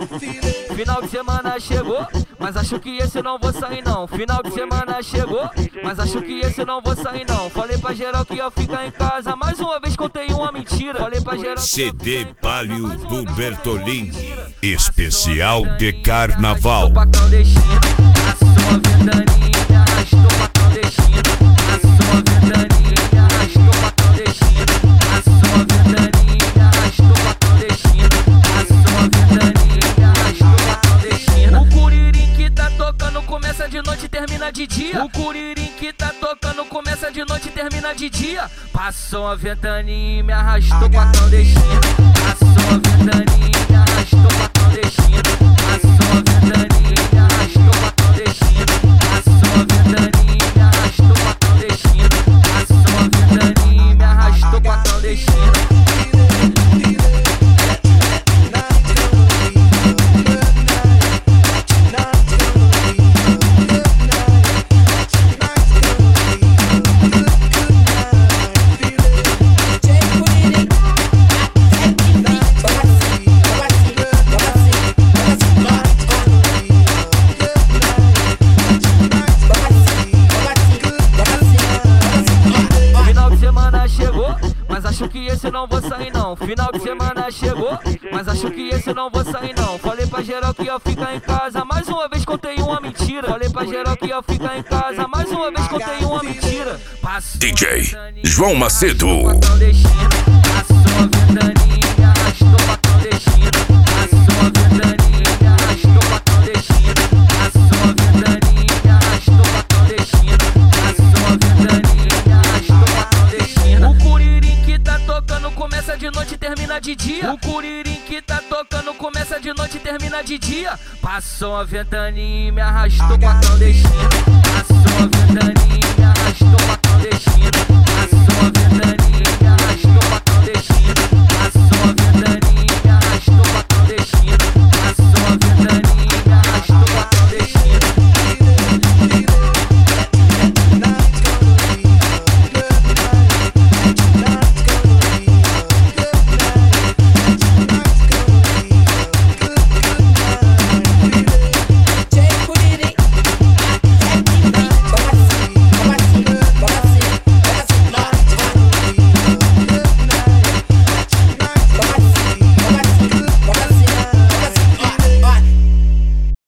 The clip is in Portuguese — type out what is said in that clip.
Final de semana chegou, mas acho que esse eu não vou sair não. Final de semana chegou, mas acho que esse eu não vou sair não. Falei pra geral que ia ficar em casa, mais uma vez contei uma mentira. Falei pra geral CD Palio do Bertolini, especial de carnaval. Arrastou pra clandestino, passou a ventaninha, arrastou pra clandestino, passou a ventaninha, arrastou pra clandestino, passou a ventaninha, arrastou pra clandestino, passou a ventaninha, arrastou pra clandestino. O curirim que tá tocando começa de noite e termina de dia. O curirim que tá tocando começa de noite e termina de dia. Passou a ventaninha, me arrastou pra clandestino, passou a ventaninha, arrastou pra clandestino, passou a ventaninha, arrastou pra clandestino, passou a ventaninha, arrastou pra clandestino, passou a ventaninha, me arrastou pra clandestino. Mas acho que esse eu não vou sair não. Final de semana chegou, mas acho que esse eu não vou sair não. Falei pra geral que ia ficar em casa, mais uma vez contei uma mentira. Falei pra geral que ia ficar em casa, mais uma vez contei uma mentira. DJ João Macedo. Passou a ventaninha, arrastou pra clandestino, passou a ventaninha, arrastou pra clandestino, passou a ventaninha, arrastou pra clandestino, passou a ventaninha, arrastou pra clandestino. O curirim que tá tocando começa de noite e termina de dia. O curirim que tá tocando começa de noite e termina de dia. Passou a ventaninha, me arrastou pra clandestino, passou a ventaninha.